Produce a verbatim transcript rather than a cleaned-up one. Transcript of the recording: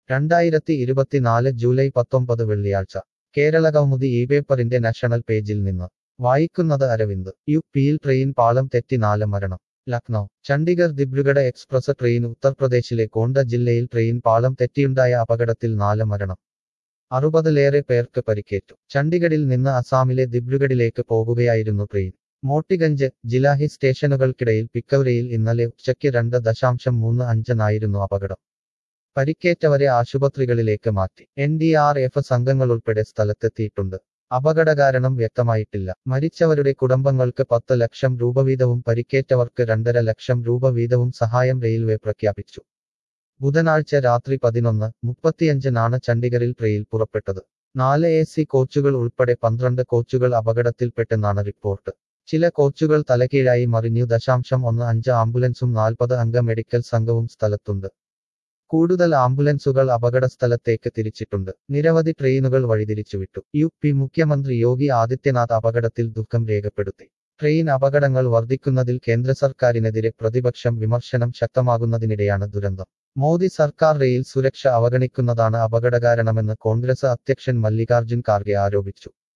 രണ്ടായിരത്തി ഇരുപത്തിനാല് ജൂലൈ പത്തൊമ്പത് വെള്ളിയാഴ്ച കേരളകൗമുദി ഈ പേപ്പറിന്റെ നാഷണൽ പേജിൽ നിന്ന് വായിക്കുന്നത് അരവിന്ദ്. യു പിയിൽ ട്രെയിൻ പാളം തെറ്റി നാല് മരണം. ലക്നൗ. ചണ്ഡിഗർ ദിബ്രുഗഡ് എക്സ്പ്രസ് ട്രെയിൻ ഉത്തർപ്രദേശിലെ കോണ്ട ജില്ലയിൽ ട്രെയിൻ പാളം തെറ്റിയുണ്ടായ അപകടത്തിൽ നാല് മരണം. അറുപതിലേറെ പേർക്ക് പരിക്കേറ്റു. ചണ്ഡിഗഡിൽ നിന്ന് അസാമിലെ ദിബ്രുഗഡിലേക്ക് പോകുകയായിരുന്നു ട്രെയിൻ. മോട്ടിഗഞ്ച്, ജിലാഹി സ്റ്റേഷനുകൾക്കിടയിൽ പിക്കൗരയിൽ ഇന്നലെ ഉച്ചയ്ക്ക് രണ്ട് ദശാംശം മൂന്ന് അഞ്ചിനായിരുന്നു അപകടം. പരിക്കേറ്റവരെ ആശുപത്രികളിലേക്ക് മാറ്റി. എൻ ഡി ആർ എഫ് സംഘങ്ങളുൾപ്പെടെ സ്ഥലത്തെത്തിയിട്ടുണ്ട്. അപകടകാരണം വ്യക്തമായിട്ടില്ല. മരിച്ചവരുടെ കുടുംബങ്ങൾക്ക് പത്ത് ലക്ഷം രൂപ വീതവും പരിക്കേറ്റവർക്ക് രണ്ടര ലക്ഷം രൂപ വീതവും സഹായം റെയിൽവേ പ്രഖ്യാപിച്ചു. ബുധനാഴ്ച രാത്രി പതിനൊന്ന് മുപ്പത്തിയഞ്ചിനാണ് ചണ്ഡിഗറിൽ ട്രെയിൻ പുറപ്പെട്ടത്. നാല് എ സി കോച്ചുകൾ ഉൾപ്പെടെ പന്ത്രണ്ട് കോച്ചുകൾ അപകടത്തിൽപ്പെട്ടെന്നാണ് റിപ്പോർട്ട്. ചില കോച്ചുകൾ തലകീഴായി മറിഞ്ഞു. ദശാംശം ഒന്ന് അഞ്ച് ആംബുലൻസും നാൽപ്പത് അംഗ മെഡിക്കൽ സംഘവും സ്ഥലത്തുണ്ട്. കൂടുതൽ ആംബുലൻസുകൾ അപകടസ്ഥലത്തേക്ക് തിരിച്ചിട്ടുണ്ട്. നിരവധി ട്രെയിനുകൾ വഴിതിരിച്ചുവിട്ടു. യു പി മുഖ്യമന്ത്രി യോഗി ആദിത്യനാഥ് അപകടത്തിൽ ദുഃഖം രേഖപ്പെടുത്തി. ട്രെയിൻ അപകടങ്ങൾ വർദ്ധിക്കുന്നതിൽ കേന്ദ്ര സർക്കാരിനെതിരെ പ്രതിപക്ഷം വിമർശനം ശക്തമാകുന്നതിനിടെയാണ് ദുരന്തം. മോദി സർക്കാർ റെയിൽ സുരക്ഷ അവഗണിക്കുന്നതാണ് അപകടകാരണമെന്ന് കോൺഗ്രസ് അധ്യക്ഷൻ മല്ലികാർജുൻ ഖാർഗെ ആരോപിച്ചു.